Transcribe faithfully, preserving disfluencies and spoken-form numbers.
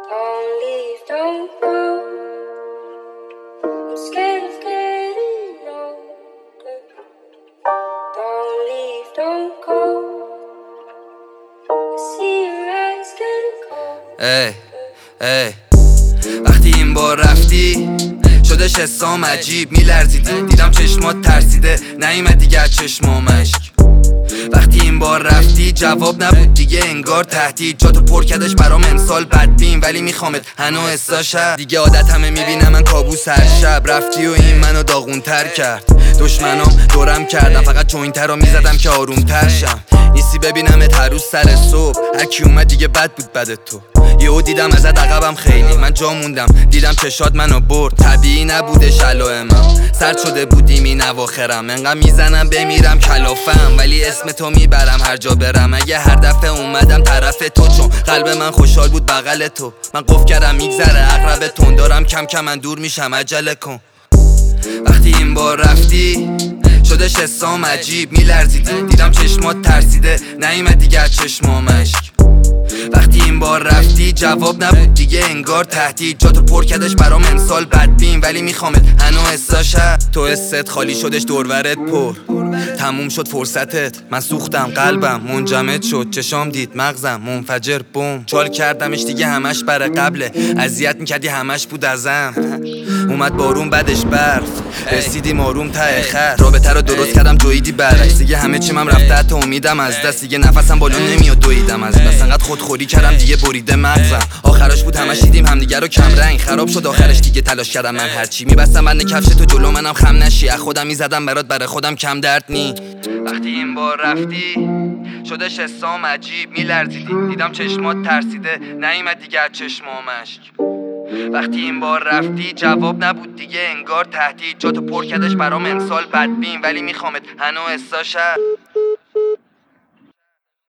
Don't leave, don't go. I'm scared of getting older. Don't leave, don't go. I see your eyes getting cold. ای ای وقتی این بار رفتی شدش حسام عجیب میلرزیدی، دیدم چشمات ترسیده نیومد دیگه از چشمام اشک. وقتی این بار رفتی جواب نبود دیگه انگار تهدید، جاتو پر کردش برام امسال بدبین ولی میخوامت هنو حساشم. دیگه عادت همه میبینم من کابوس هر شب، رفتی و این منو داغونتر کرد. دشمنام دورم کردم فقط جوینتر رو میزدم که آرومتر شم. نیستی ببینمت هر روز سر صبح، هرکی اومد دیگه بد بود بدت تو. یهو دیدم ازت عقبم خیلی، من جا موندم دیدم چشات منو برد. طبیعی نبودش علائمم، سرد شده بودیم این اواخرم. انقدر میزنم بمیرم کلافم ولی اسم تو میبرم هر جا برم. اگه هر دفعه اومدم طرف تو چون قلب من خوشحال بود بغل تو. من قفل کردم میگذره عقرب تون، دارم کم کم من دور میشم عجله کن. وقتی این بار رفتی شدش حسام عجیب میلرزیدی، دیدم چشمات ترسیده نیومد دیگه از چشمام اشک. وقتی این بار رفتی جواب نبود دیگه انگار تهدید، جاتو پر کردش برام امسال بدبین ولی میخوامت هنو حساشم. تو حست خالی شدش دورورت پر، تموم شد فرصتت. من سوختم قلبم منجمد شد، چشام دید مغزم منفجر بوم. چال کردمش دیگه همش بر قبله، اذیت میکردی همش بود ازم. اومد بارون بعدش برف، رسیدیم آروم ته خط. رابطه رو درست کردم جویدی برعکس، دیگه همه چیم هم رفته حتی امیدم از دست. دیگه نفسم بالا نمیاد دویدم از بس، انقدر خودخوری کردم دیگه بریده مغزم. آخرش بود همش دیدیم همدیگه رو کم رنگ، خراب شد آخرش دیگه تلاش کردم من هرچی میبستم بند کفش تو جلو منم خم نشی. از خودم میزدم برات برای خودم کم درد نی. وقتی این بار رفتی شدش حسام عجیب میلرزیدی، دیدم چشمات ترسیده نیومد دیگه از چشمام اشک. وقتی این بار رفتی جواب نبود دیگه انگار تهدید، جاتو پر کردش برام امسال بدبین ولی میخوامت هنو حساشم.